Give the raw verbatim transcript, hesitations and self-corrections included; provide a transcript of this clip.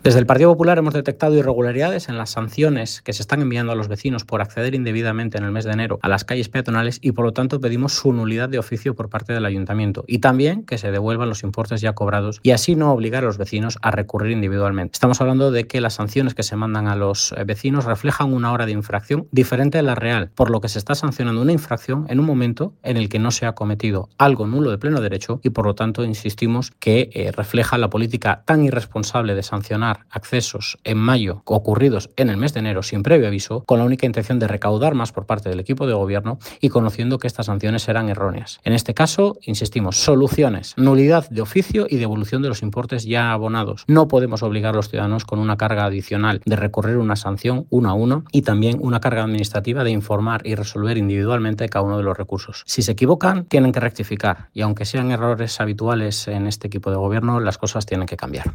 Desde el Partido Popular hemos detectado irregularidades en las sanciones que se están enviando a los vecinos por acceder indebidamente en el mes de enero a las calles peatonales y, por lo tanto, pedimos su nulidad de oficio por parte del Ayuntamiento y también que se devuelvan los importes ya cobrados y así no obligar a los vecinos a recurrir individualmente. Estamos hablando de que las sanciones que se mandan a los vecinos reflejan una hora de infracción diferente a la real, por lo que se está sancionando una infracción en un momento en el que no se ha cometido algo nulo de pleno derecho y, por lo tanto, insistimos que eh, refleja la política tan irresponsable de sancionar accesos en mayo ocurridos en el mes de enero sin previo aviso, con la única intención de recaudar más por parte del equipo de gobierno y conociendo que estas sanciones serán erróneas. En este caso, insistimos, soluciones, nulidad de oficio y devolución de los importes ya abonados. No podemos obligar a los ciudadanos con una carga adicional de recurrir una sanción uno a uno y también una carga administrativa de informar y resolver individualmente cada uno de los recursos. Si se equivocan, tienen que rectificar y aunque sean errores habituales en este equipo de gobierno, las cosas tienen que cambiar.